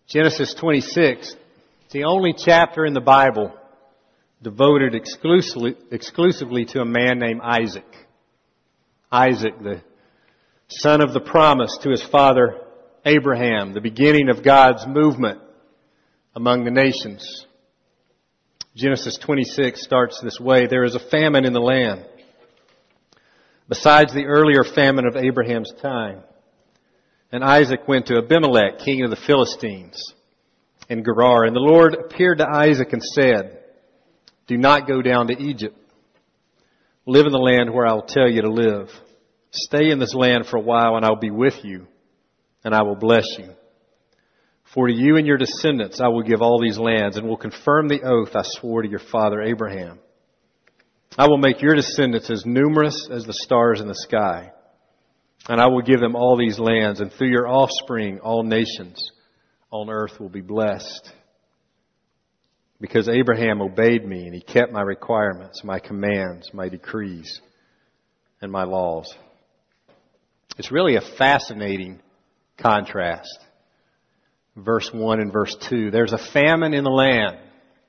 Genesis 26, it's the only chapter in the Bible devoted exclusively to a man named Isaac. Isaac, the son of the promise to his father Abraham, the beginning of God's movement among the nations. Genesis 26 starts this way. There is a famine in the land, besides the earlier famine of Abraham's time. And Isaac went to Abimelech, king of the Philistines, in Gerar. And the Lord appeared to Isaac and said, "Do not go down to Egypt. Live in the land where I will tell you to live. Stay in this land for a while, and I will be with you, and I will bless you. For to you and your descendants I will give all these lands, and will confirm the oath I swore to your father Abraham. I will make your descendants as numerous as the stars in the sky, and I will give them all these lands, and through your offspring all nations on earth will be blessed. Because Abraham obeyed me, and he kept my requirements, my commands, my decrees, and my laws." It's really a fascinating contrast. Verse 1 and verse 2. There's a famine in the land.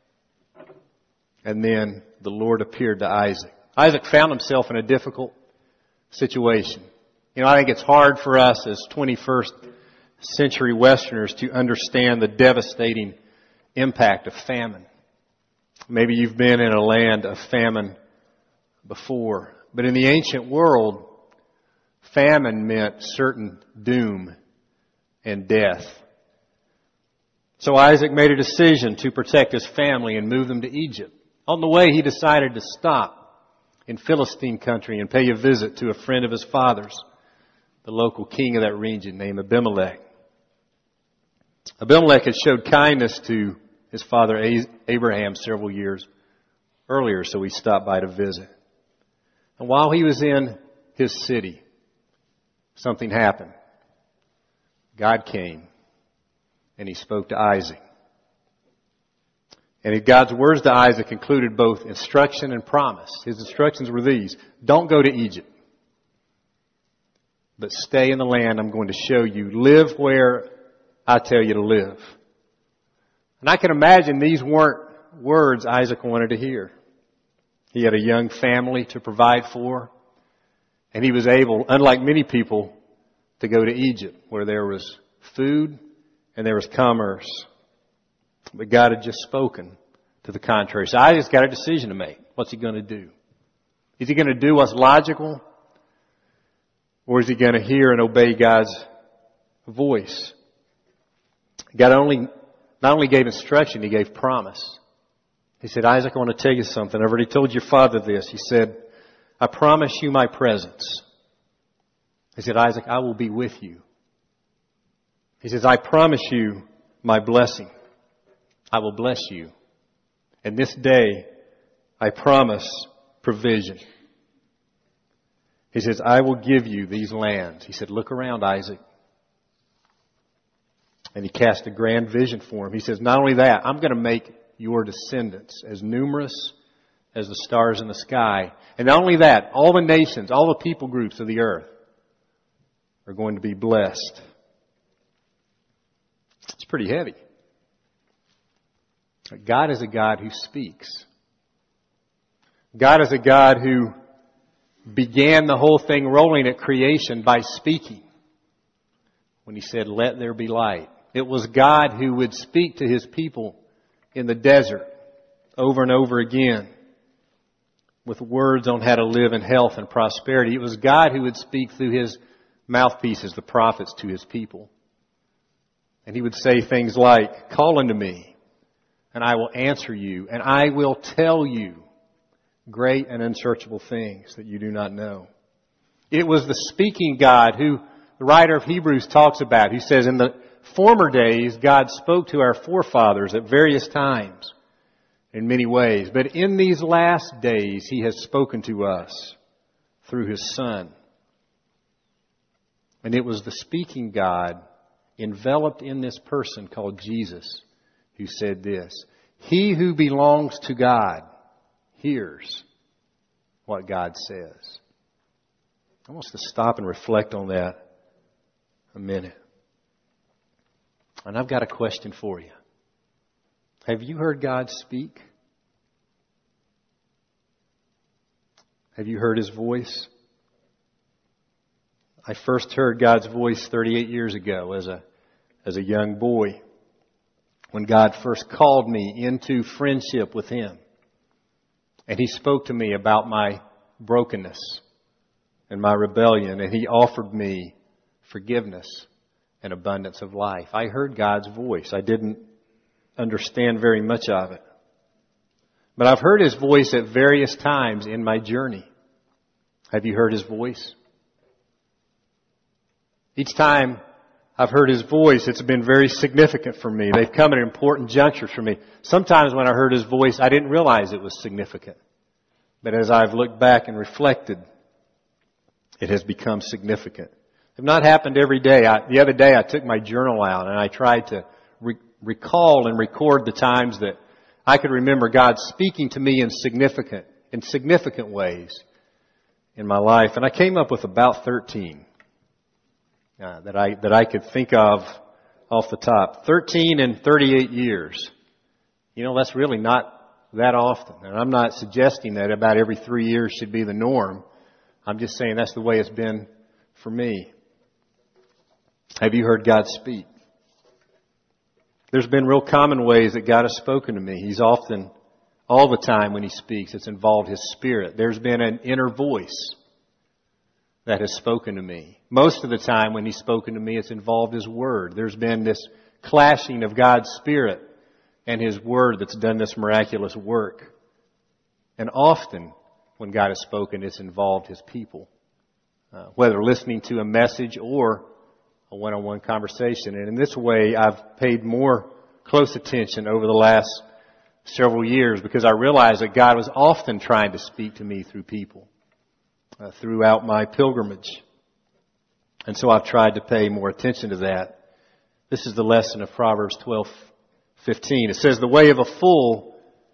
And then the Lord appeared to Isaac. Isaac found himself in a difficult situation. I think it's hard for us as 21st century Westerners to understand the devastating impact of famine. Maybe you've been in a land of famine before. But in the ancient world, famine meant certain doom and death. So Isaac made a decision to protect his family and move them to Egypt. On the way, he decided to stop in Philistine country and pay a visit to a friend of his father's, the local king of that region named Abimelech. Abimelech had showed kindness to his father Abraham several years earlier, so he stopped by to visit. And while he was in his city, something happened. God came and he spoke to Isaac. And God's words to Isaac included both instruction and promise. His instructions were these: don't go to Egypt, but stay in the land I'm going to show you. Live where I tell you to live. And I can imagine these weren't words Isaac wanted to hear. He had a young family to provide for, and he was able, unlike many people, to go to Egypt where there was food and there was commerce. But God had just spoken to the contrary. So Isaac's got a decision to make. What's he going to do? Is he going to do what's logical? Or is he going to hear and obey God's voice? God not only gave instruction, he gave promise. He said, "Isaac, I want to tell you something. I've already told your father this." He said, "I promise you my presence." He said, "Isaac, I will be with you." He says, "I promise you my blessing. I will bless you. And this day I promise provision." He says, "I will give you these lands." He said, "Look around, Isaac." And he cast a grand vision for him. He says, "Not only that, I'm going to make your descendants as numerous as the stars in the sky. And not only that, all the nations, all the people groups of the earth are going to be blessed." It's pretty heavy. God is a God who speaks. God is a God who began the whole thing rolling at creation by speaking. When he said, "Let there be light." It was God who would speak to his people in the desert over and over again with words on how to live in health and prosperity. It was God who would speak through his mouthpieces, the prophets, to his people. And he would say things like, "Call unto me, and I will answer you, and I will tell you great and unsearchable things that you do not know." It was the speaking God who the writer of Hebrews talks about. He says, in the former days, God spoke to our forefathers at various times in many ways. But in these last days, he has spoken to us through his Son. And it was the speaking God enveloped in this person called Jesus who said this: "He who belongs to God hears what God says." I want us to stop and reflect on that a minute. And I've got a question for you. Have you heard God speak? Have you heard His voice? I first heard God's voice 38 years ago as a young boy, when God first called me into friendship with Him. And He spoke to me about my brokenness and my rebellion, and He offered me forgiveness and abundance of life. I heard God's voice. I didn't understand very much of it. But I've heard His voice at various times in my journey. Have you heard His voice? Each time I've heard His voice, it's been very significant for me. They've come at important junctures for me. Sometimes when I heard His voice, I didn't realize it was significant. But as I've looked back and reflected, it has become significant. It's not happened every day. The other day I took my journal out and I tried to recall and record the times that I could remember God speaking to me in significant ways in my life. And I came up with about 13 that I could think of off the top. 13 in 38 years. You know, that's really not that often. And I'm not suggesting that about every 3 years should be the norm. I'm just saying that's the way it's been for me. Have you heard God speak? There's been real common ways that God has spoken to me. He's often, all the time when He speaks, it's involved His Spirit. There's been an inner voice that has spoken to me. Most of the time when He's spoken to me, it's involved His Word. There's been this clashing of God's Spirit and His Word that's done this miraculous work. And often when God has spoken, it's involved His people. Whether listening to a message or a one-on-one conversation. And in this way, I've paid more close attention over the last several years because I realized that God was often trying to speak to me through people throughout my pilgrimage. And so I've tried to pay more attention to that. This is the lesson of Proverbs 12:15. It says, "The way of a fool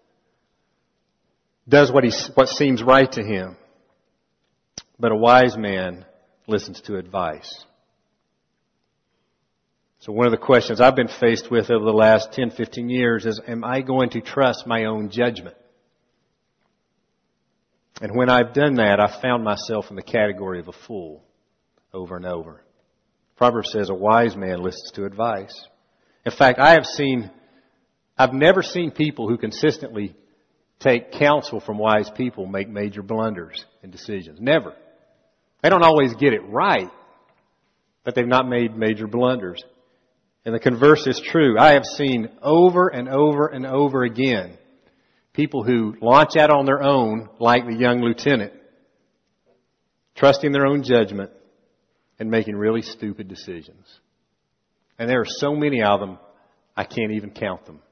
does what seems right to him, but a wise man listens to advice." So one of the questions I've been faced with over the last 10, 15 years is, am I going to trust my own judgment? And when I've done that, I've found myself in the category of a fool over and over. Proverbs says a wise man listens to advice. In fact, I've never seen people who consistently take counsel from wise people make major blunders in decisions. Never. They don't always get it right, but they've not made major blunders. And the converse is true. I have seen over and over and over again people who launch out on their own, like the young lieutenant, trusting their own judgment and making really stupid decisions. And there are so many of them, I can't even count them.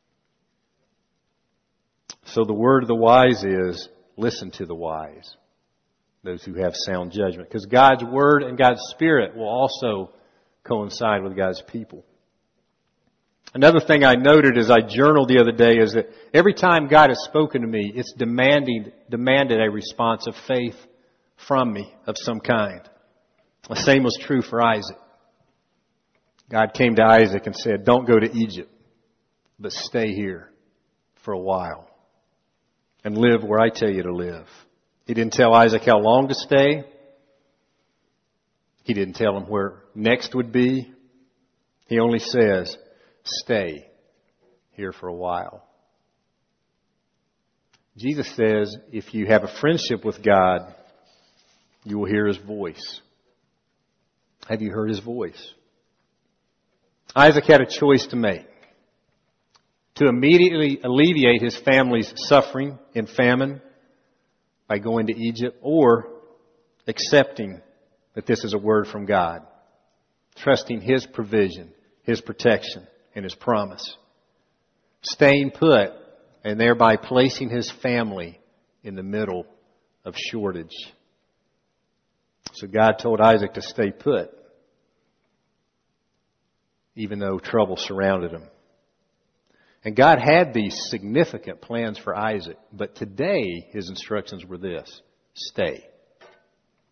So the word of the wise is, listen to the wise, those who have sound judgment. Because God's Word and God's Spirit will also coincide with God's people. Another thing I noted as I journaled the other day is that every time God has spoken to me, it's demanded a response of faith from me of some kind. The same was true for Isaac. God came to Isaac and said, "Don't go to Egypt, but stay here for a while and live where I tell you to live." He didn't tell Isaac how long to stay. He didn't tell him where next would be. He only says, "Stay here for a while." Jesus says, if you have a friendship with God, you will hear His voice. Have you heard His voice? Isaac had a choice to make. To immediately alleviate his family's suffering in famine by going to Egypt, or accepting that this is a word from God, trusting His provision, His protection, and His promise. Staying put and thereby placing his family in the middle of shortage. So God told Isaac to stay put, even though trouble surrounded him. And God had these significant plans for Isaac, but today His instructions were this: stay.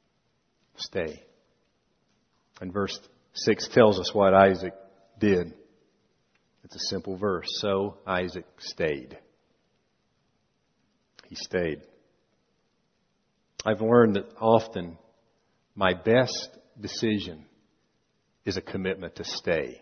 Stay. And verse 6 tells us what Isaac did. It's a simple verse. So Isaac stayed. He stayed. I've learned that often my best decision is a commitment to stay.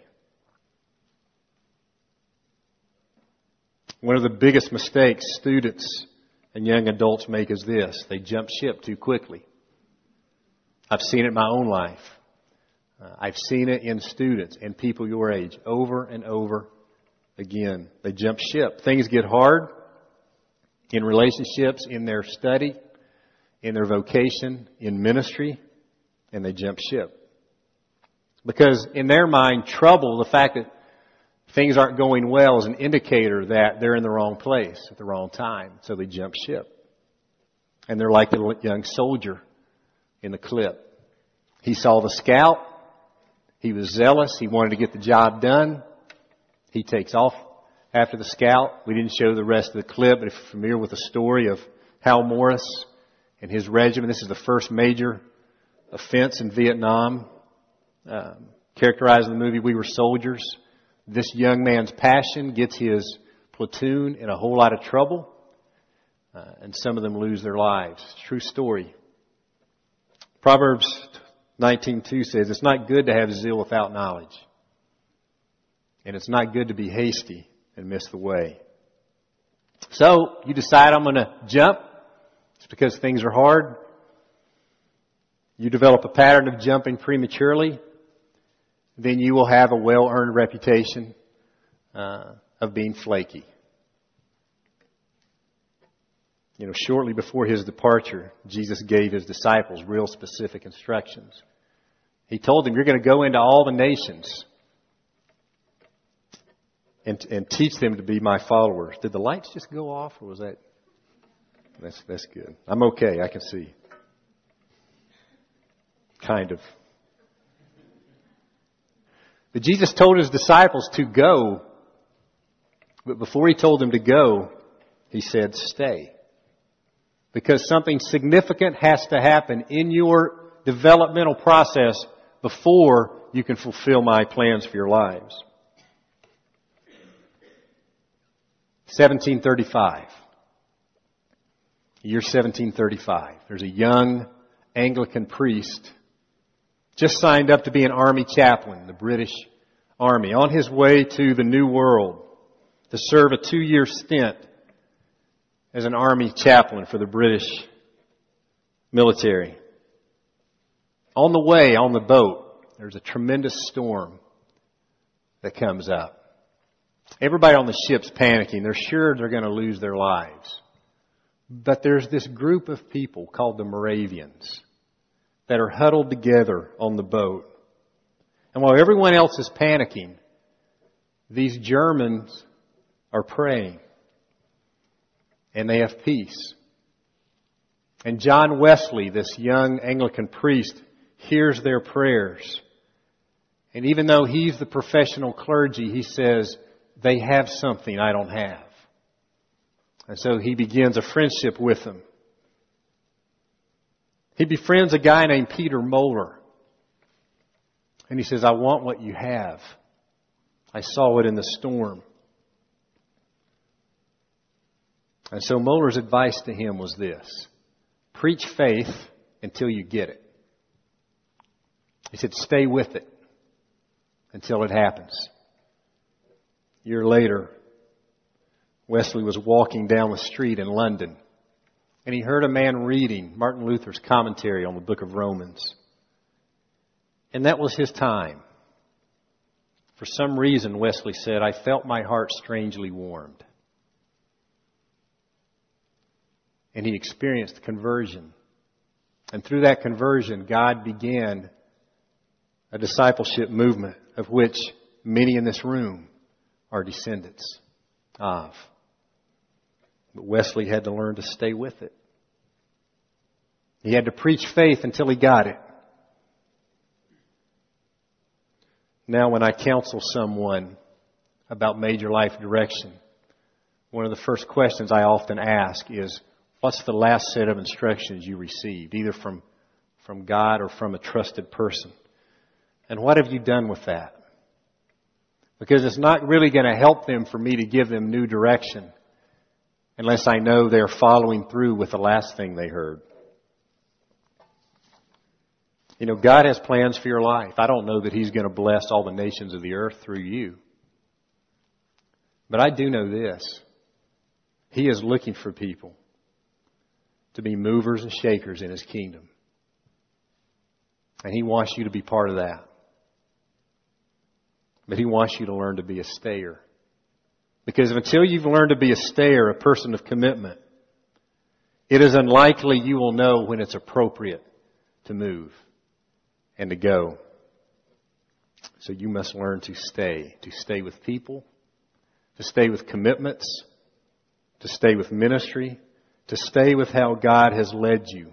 One of the biggest mistakes students and young adults make is this. They jump ship too quickly. I've seen it in my own life. I've seen it in students and people your age over and over again. They jump ship. Things get hard in relationships, in their study, in their vocation, in ministry, and they jump ship. Because in their mind, trouble, the fact that things aren't going well, is an indicator that they're in the wrong place at the wrong time. So they jump ship. And they're like the young soldier in the clip. He saw the scout. He was zealous. He wanted to get the job done. He takes off after the scout. We didn't show the rest of the clip, but if you're familiar with the story of Hal Morris and his regiment, this is the first major offense in Vietnam. Characterized in the movie We Were Soldiers. This young man's passion gets his platoon in a whole lot of trouble, and some of them lose their lives. True story. Proverbs 19:2 says, it's not good to have zeal without knowledge. And it's not good to be hasty and miss the way. So, you decide I'm going to jump. It's because things are hard. You develop a pattern of jumping prematurely. Then you will have a well-earned reputation of being flaky. You know, shortly before His departure, Jesus gave His disciples real specific instructions. He told them, you're going to go into all the nations and teach them to be my followers. Did the lights just go off, or was that? That's good. I'm okay. I can see. Kind of. But Jesus told His disciples to go, but before He told them to go, He said, stay. Because something significant has to happen in your developmental process before you can fulfill my plans for your lives. 1735. Year 1735. There's a young Anglican priest just signed up to be an army chaplain, the British Army, on his way to the New World to serve a 2-year stint as an army chaplain for the British military. On the way, on the boat, there's a tremendous storm that comes up. Everybody on the ship's panicking. They're sure they're going to lose their lives. But there's this group of people called the Moravians that are huddled together on the boat. And while everyone else is panicking, these Germans are praying. And they have peace. And John Wesley, this young Anglican priest, hears their prayers. And even though he's the professional clergy, he says, they have something I don't have. And so he begins a friendship with them. He befriends a guy named Peter Moeller. And he says, I want what you have. I saw it in the storm. And so Moeller's advice to him was this. Preach faith until you get it. He said, stay with it until it happens. A year later, Wesley was walking down the street in London, and he heard a man reading Martin Luther's commentary on the book of Romans. And that was his time. For some reason, Wesley said, I felt my heart strangely warmed. And he experienced conversion. And through that conversion, God began a discipleship movement of which many in this room are descendants of. But Wesley had to learn to stay with it. He had to preach faith until he got it. Now when I counsel someone about major life direction, one of the first questions I often ask is, what's the last set of instructions you received, either from God or from a trusted person? And what have you done with that? Because it's not really going to help them for me to give them new direction unless I know they're following through with the last thing they heard. You know, God has plans for your life. I don't know that He's going to bless all the nations of the earth through you. But I do know this. He is looking for people to be movers and shakers in His kingdom. And He wants you to be part of that. But He wants you to learn to be a stayer. Because until you've learned to be a stayer, a person of commitment, it is unlikely you will know when it's appropriate to move and to go. So you must learn to stay with people, to stay with commitments, to stay with ministry, to stay with how God has led you.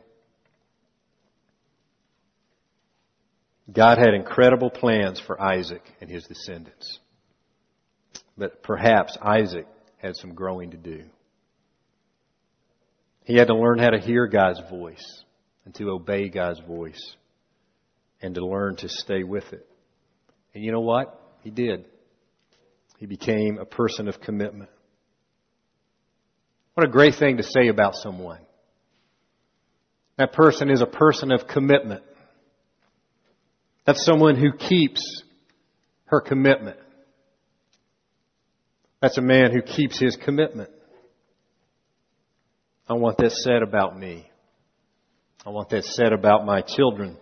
God had incredible plans for Isaac and his descendants. But perhaps Isaac had some growing to do. He had to learn how to hear God's voice and to obey God's voice and to learn to stay with it. And you know what? He did. He became a person of commitment. What a great thing to say about someone. That person is a person of commitment. That's someone who keeps her commitment. That's a man who keeps his commitment. I want that said about me. I want that said about my children.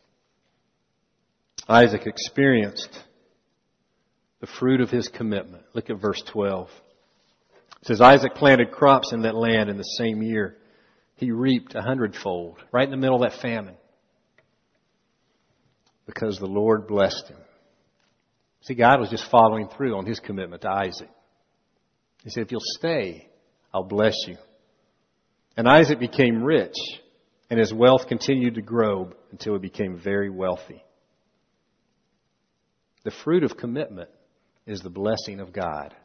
Isaac experienced the fruit of his commitment. Look at verse 12. It says, Isaac planted crops in that land in the same year. He reaped 100-fold, right in the middle of that famine. Because the Lord blessed him. See, God was just following through on His commitment to Isaac. He said, if you'll stay, I'll bless you. And Isaac became rich, and his wealth continued to grow until he became very wealthy. The fruit of commitment is the blessing of God.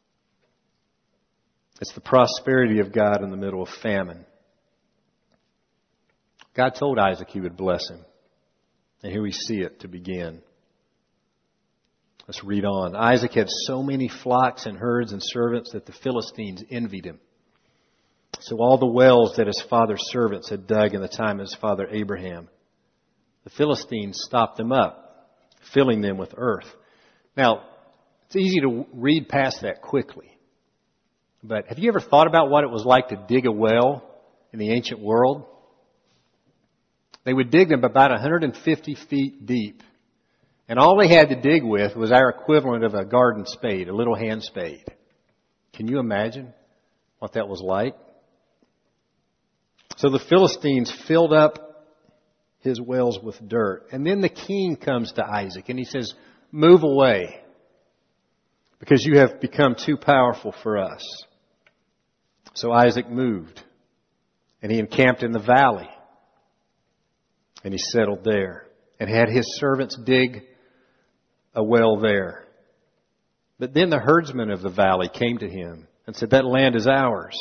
It's the prosperity of God in the middle of famine. God told Isaac He would bless him. And here we see it to begin. Let's read on. Isaac had so many flocks and herds and servants that the Philistines envied him. So all the wells that his father's servants had dug in the time of his father Abraham, the Philistines stopped them up, filling them with earth. Now, it's easy to read past that quickly. But have you ever thought about what it was like to dig a well in the ancient world? They would dig them about 150 feet deep. And all they had to dig with was our equivalent of a garden spade, a little hand spade. Can you imagine what that was like? So the Philistines filled up his wells with dirt. And then the king comes to Isaac and he says, move away, because you have become too powerful for us. So Isaac moved, and he encamped in the valley, and he settled there, and had his servants dig a well there. But then the herdsmen of the valley came to him and said, that land is ours.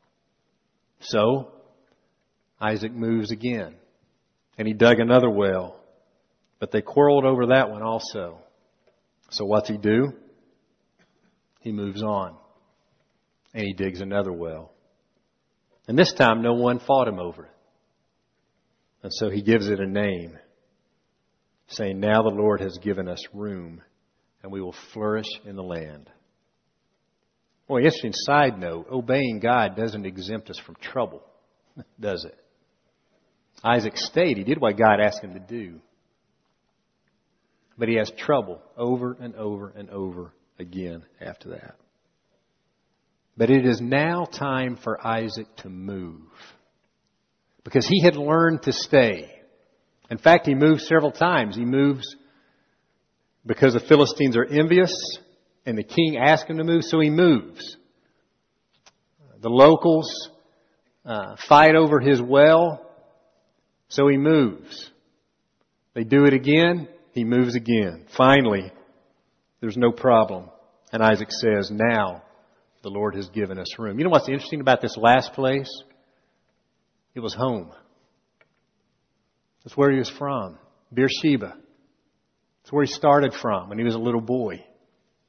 So Isaac moves again, and he dug another well, but they quarreled over that one also. So what's he do? He moves on, and he digs another well. And this time no one fought him over it. And so he gives it a name, saying, now the Lord has given us room, and we will flourish in the land. Well, interesting side note, obeying God doesn't exempt us from trouble, does it? Isaac stayed. He did what God asked him to do. But he has trouble over and over and over again after that. But it is now time for Isaac to move, because he had learned to stay. In fact, he moves several times. He moves because the Philistines are envious and the king asked him to move, so he moves. The locals fight over his well, so he moves. They do it again, he moves again. Finally, there's no problem. And Isaac says, now the Lord has given us room. You know what's interesting about this last place? It was home. That's where he was from. Beersheba. That's where he started from when he was a little boy.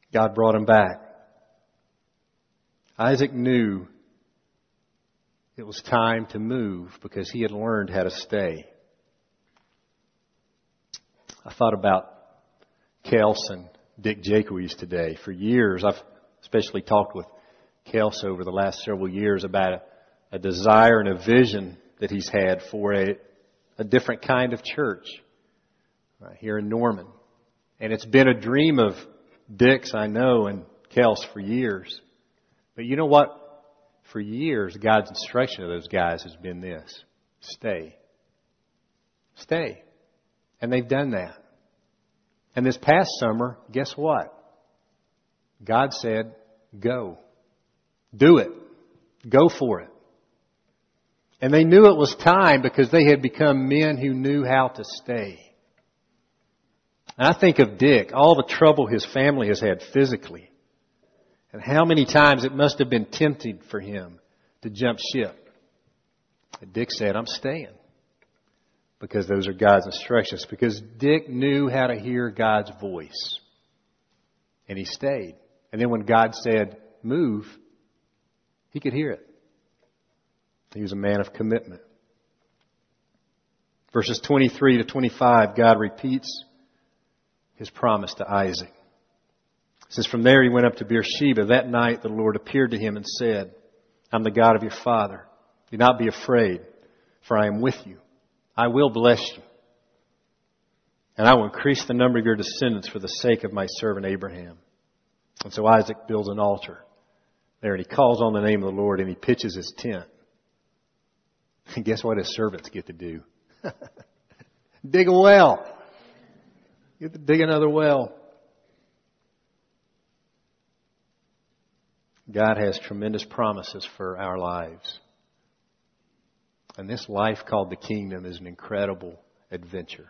God brought him back. Isaac knew it was time to move because he had learned how to stay. I thought about Kels and Dick Jaques today. For years, I've especially talked with Kels over the last several years about a desire and a vision that he's had for a different kind of church here in Norman. And it's been a dream of Dick's, I know, and Kels for years. But you know what? For years, God's instruction of those guys has been this: stay. Stay. And they've done that. And this past summer, guess what? God said, go. Do it. Go for it. And they knew it was time because they had become men who knew how to stay. And I think of Dick, all the trouble his family has had physically, and how many times it must have been tempting for him to jump ship. And Dick said, I'm staying. Because those are God's instructions. Because Dick knew how to hear God's voice. And he stayed. And then when God said, move, he could hear it. He was a man of commitment. Verses 23 to 25, God repeats His promise to Isaac. It says, from there he went up to Beersheba. That night the Lord appeared to him and said, I'm the God of your father. Do not be afraid, for I am with you. I will bless you. And I will increase the number of your descendants for the sake of my servant Abraham. And so Isaac builds an altar there, and he calls on the name of the Lord, and he pitches his tent. And guess what his servants get to do? Dig a well. You get to dig another well. God has tremendous promises for our lives. And this life called the kingdom is an incredible adventure.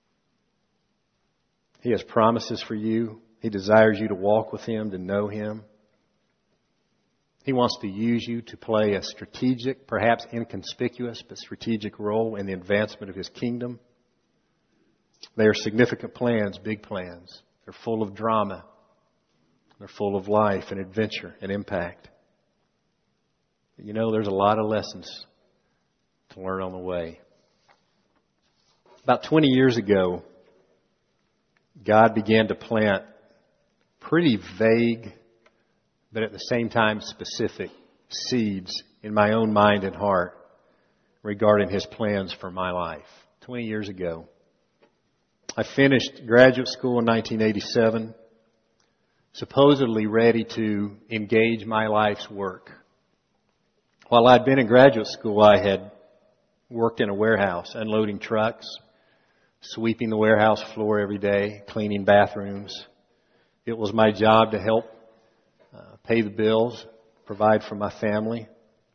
He has promises for you. He desires you to walk with Him, to know Him. He wants to use you to play a strategic, perhaps inconspicuous, but strategic role in the advancement of His kingdom. They are significant plans, big plans. They're full of drama. They're full of life and adventure and impact. But you know, there's a lot of lessons to learn on the way. About 20 years ago, God began to plant pretty vague, but at the same time specific seeds in my own mind and heart regarding His plans for my life. 20 years ago. I finished graduate school in 1987, supposedly ready to engage my life's work. While I'd been in graduate school, I had worked in a warehouse, unloading trucks, sweeping the warehouse floor every day, cleaning bathrooms. It was my job to help pay the bills, provide for my family.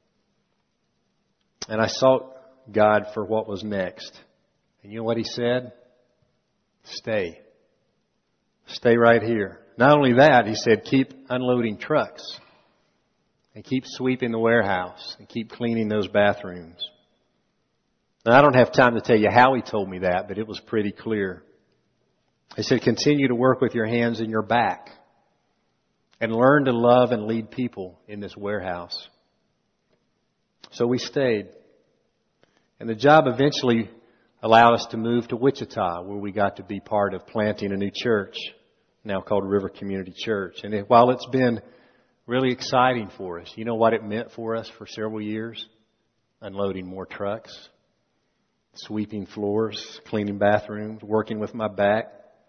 And I sought God for what was next. And you know what He said? Stay. Stay right here. Not only that, He said, keep unloading trucks and keep sweeping the warehouse and keep cleaning those bathrooms. Now, I don't have time to tell you how He told me that, but it was pretty clear. He said, continue to work with your hands and your back and learn to love and lead people in this warehouse. So we stayed. And the job eventually allowed us to move to Wichita, where we got to be part of planting a new church, now called River Community Church. And while it's been really exciting for us, you know what it meant for us for several years? Unloading more trucks, sweeping floors, cleaning bathrooms, working with my back.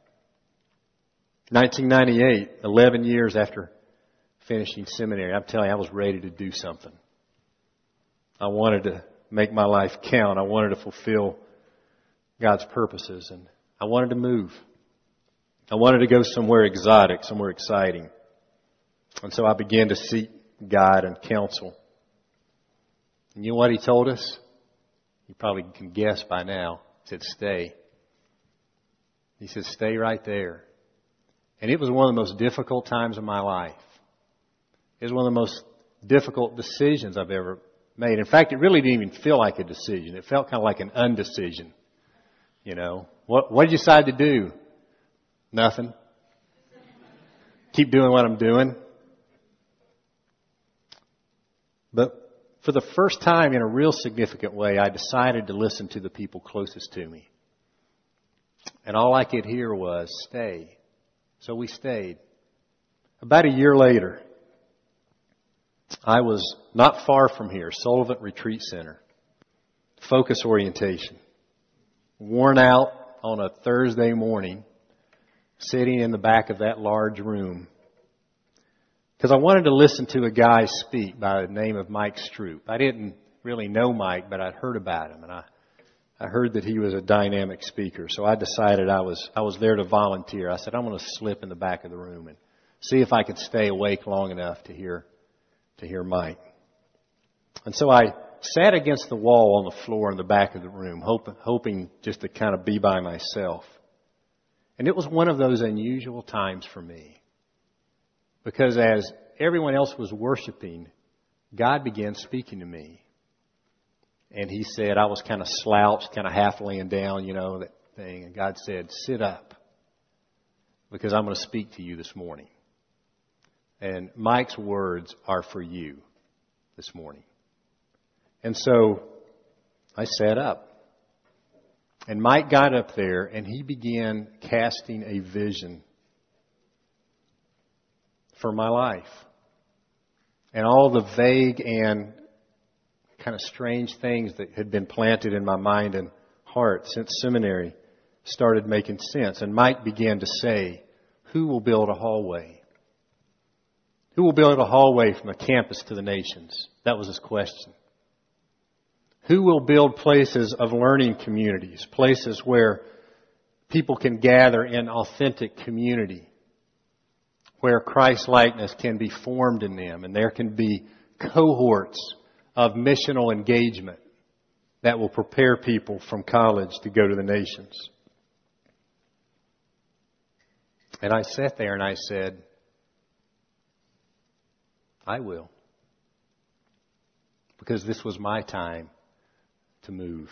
1998, 11 years after finishing seminary, I'm telling you, I was ready to do something. I wanted to make my life count. I wanted to fulfill God's purposes, and I wanted to move. I wanted to go somewhere exotic, somewhere exciting. And so I began to seek God and counsel. And you know what He told us? You probably can guess by now. He said, stay. He said, stay right there. And it was one of the most difficult times of my life. It was one of the most difficult decisions I've ever made. In fact, it really didn't even feel like a decision. It felt kind of like an undecision. You know, what did you decide to do? Nothing. keep doing what I'm doing. But for the first time in a real significant way, I decided to listen to the people closest to me. And all I could hear was, stay. So we stayed. About a year later, I was not far from here, Sullivan Retreat Center, focus orientation, worn out on a Thursday morning, sitting in the back of that large room, because I wanted to listen to a guy speak by the name of Mike Stroop. I didn't really know Mike, but I'd heard about him, and I heard that he was a dynamic speaker. So I decided I was there to volunteer. I said, I'm going to slip in the back of the room and see if I could stay awake long enough to hear Mike. And so I sat against the wall on the floor in the back of the room, hoping just to kind of be by myself. And it was one of those unusual times for me, because as everyone else was worshiping, God began speaking to me. And He said, I was kind of slouched, kind of half laying down, that thing. And God said, sit up, because I'm going to speak to you this morning. And Mike's words are for you this morning. And so I sat up. And Mike got up there and he began casting a vision for my life. And all the vague and kind of strange things that had been planted in my mind and heart since seminary started making sense. And Mike began to say, who will build a hallway? Who will build a hallway from the campus to the nations? That was his question. Who will build places of learning communities, places where people can gather in authentic community, where Christ-likeness can be formed in them, and there can be cohorts of missional engagement that will prepare people from college to go to the nations. And I sat there and I said, I will. Because this was my time to move.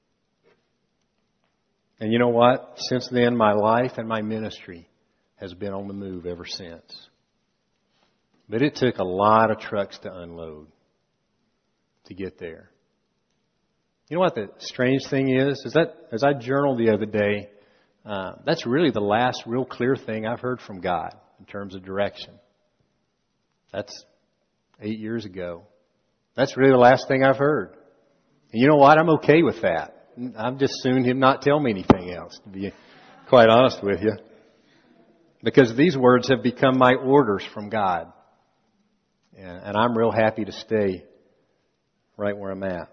And you know what? Since then, my life and my ministry has been on the move ever since. But it took a lot of trucks to unload to get there. You know what the strange thing is that as I journaled the other day, that's really the last real clear thing I've heard from God in terms of direction. That's 8 years ago. That's really the last thing I've heard. And you know what? I'm okay with that. I'm just soon Him not tell me anything else, to be quite honest with you. Because these words have become my orders from God. And I'm real happy to stay right where I'm at.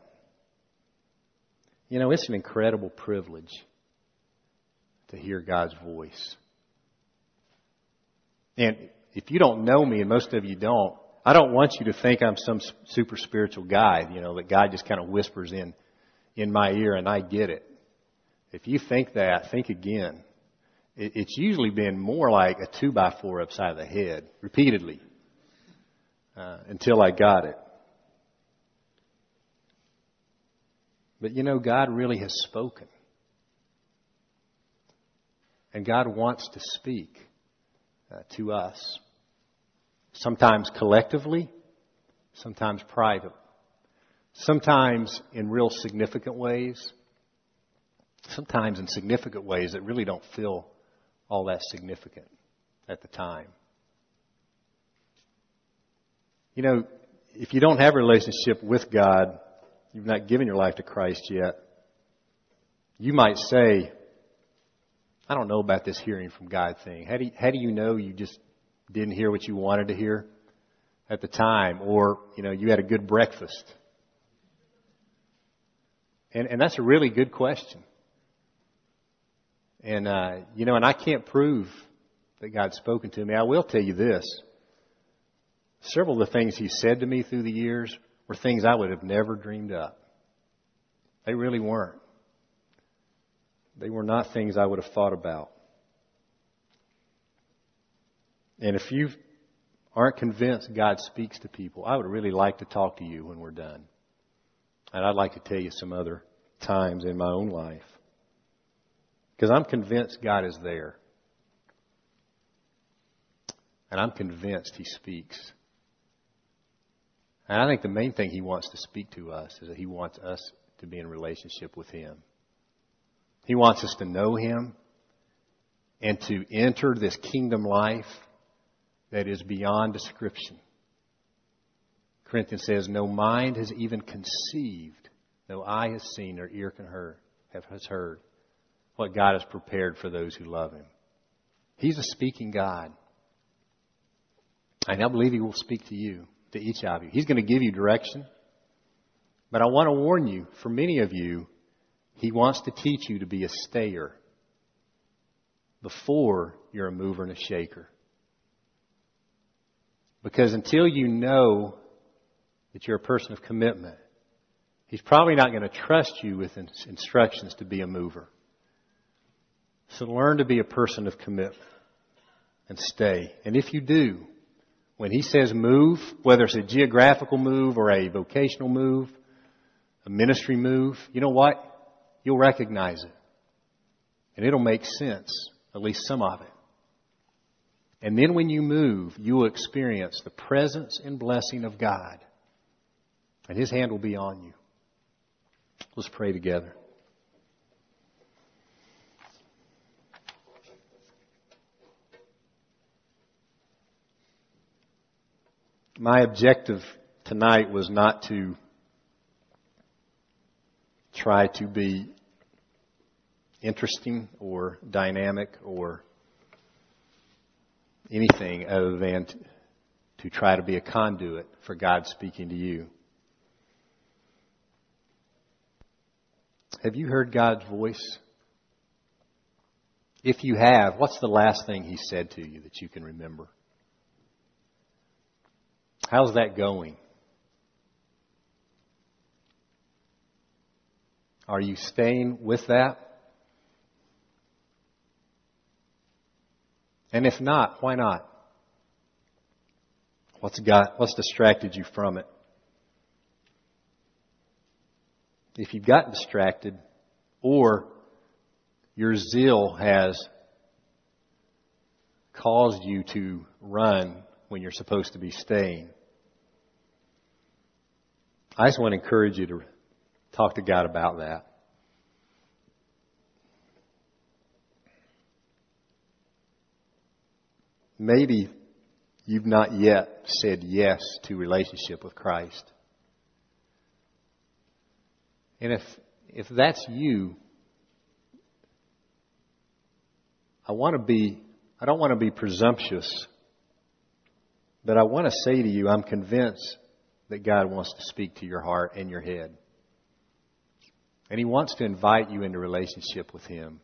It's an incredible privilege to hear God's voice. And if you don't know me, and most of you don't, I don't want you to think I'm some super spiritual guy, that God just kind of whispers in my ear and I get it. If you think that, think again. It's usually been more like a 2x4 upside the head, repeatedly, until I got it. But God really has spoken. And God wants to speak to us. Sometimes collectively, sometimes privately, sometimes in real significant ways, sometimes in significant ways that really don't feel all that significant at the time. If you don't have a relationship with God, you've not given your life to Christ yet, you might say, I don't know about this hearing from God thing. How do you know you just didn't hear what you wanted to hear at the time? Or, you had a good breakfast. And that's a really good question. And, and I can't prove that God's spoken to me. I will tell you this. Several of the things He said to me through the years were things I would have never dreamed up. They really weren't. They were not things I would have thought about. And if you aren't convinced God speaks to people, I would really like to talk to you when we're done. And I'd like to tell you some other times in my own life. Because I'm convinced God is there. And I'm convinced He speaks. And I think the main thing He wants to speak to us is that He wants us to be in relationship with Him. He wants us to know Him and to enter this kingdom life that is beyond description. Corinthians says, no mind has even conceived, no eye has seen, or ear has heard what God has prepared for those who love Him. He's a speaking God. And I believe He will speak to you, to each of you. He's going to give you direction. But I want to warn you, for many of you, He wants to teach you to be a stayer before you're a mover and a shaker. Because until you know that you're a person of commitment, He's probably not going to trust you with instructions to be a mover. So learn to be a person of commitment and stay. And if you do, when He says move, whether it's a geographical move or a vocational move, a ministry move, you know what? You'll recognize it. And it'll make sense, at least some of it. And then when you move, you will experience the presence and blessing of God. And His hand will be on you. Let's pray together. My objective tonight was not to try to be interesting or dynamic or anything other than to try to be a conduit for God speaking to you. Have you heard God's voice? If you have, what's the last thing He said to you that you can remember? How's that going? Are you staying with that? And if not, why not? What's distracted you from it? If you've gotten distracted, or your zeal has caused you to run when you're supposed to be staying, I just want to encourage you to talk to God about that. Maybe you've not yet said yes to relationship with Christ. And if that's you, I don't want to be presumptuous, but I want to say to you, I'm convinced that God wants to speak to your heart and your head. And He wants to invite you into relationship with Him.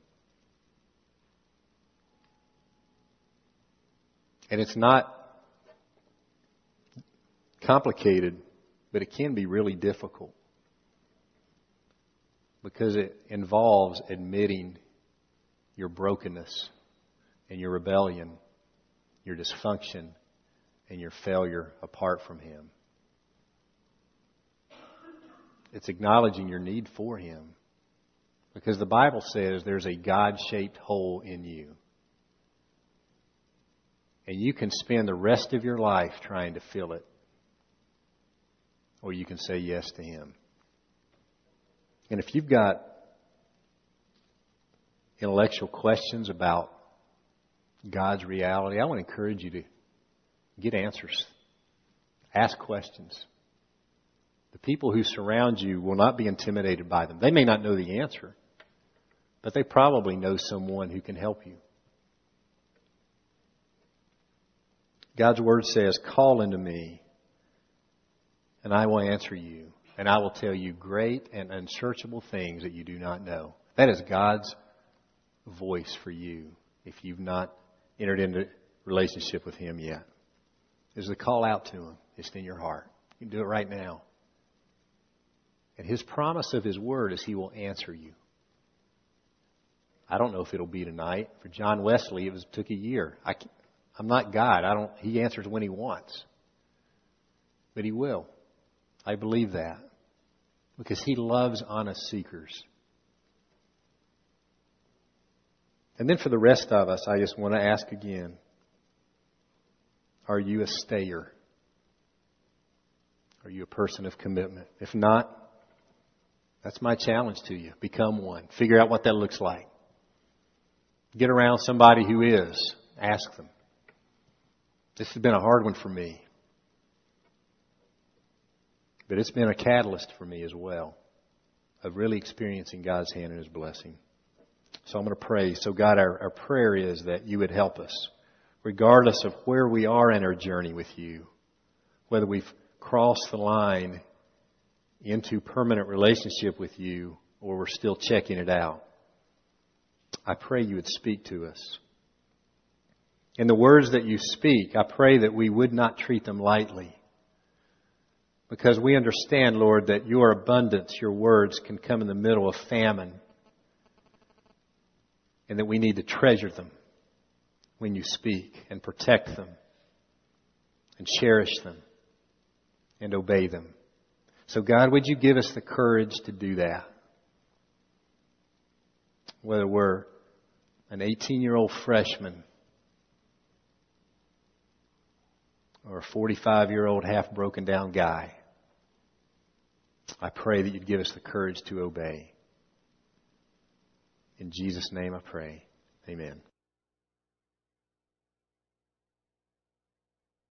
And it's not complicated, but it can be really difficult. Because it involves admitting your brokenness and your rebellion, your dysfunction, and your failure apart from Him. It's acknowledging your need for Him. Because the Bible says there's a God-shaped hole in you. And you can spend the rest of your life trying to fill it. Or you can say yes to Him. And if you've got intellectual questions about God's reality, I want to encourage you to get answers. Ask questions. The people who surround you will not be intimidated by them. They may not know the answer, but they probably know someone who can help you. God's Word says, call unto me, and I will answer you, and I will tell you great and unsearchable things that you do not know. That is God's voice for you if you've not entered into relationship with Him yet. There's a call out to Him. It's in your heart. You can do it right now. And His promise of His Word is He will answer you. I don't know if it'll be tonight. For John Wesley, it took a year. I'm not God. He answers when He wants. But He will. I believe that. Because He loves honest seekers. And then for the rest of us, I just want to ask again. Are you a stayer? Are you a person of commitment? If not, that's my challenge to you. Become one. Figure out what that looks like. Get around somebody who is. Ask them. This has been a hard one for me. But it's been a catalyst for me as well of really experiencing God's hand and His blessing. So I'm going to pray. So God, our prayer is that you would help us, regardless of where we are in our journey with you, whether we've crossed the line into permanent relationship with you or we're still checking it out. I pray you would speak to us. In the words that you speak, I pray that we would not treat them lightly. Because we understand, Lord, that your abundance, your words can come in the middle of famine. And that we need to treasure them when you speak and protect them and cherish them and obey them. So God, would you give us the courage to do that? Whether we're an 18-year-old freshman or a 45-year-old half broken down guy, I pray that you'd give us the courage to obey. In Jesus' name I pray. Amen.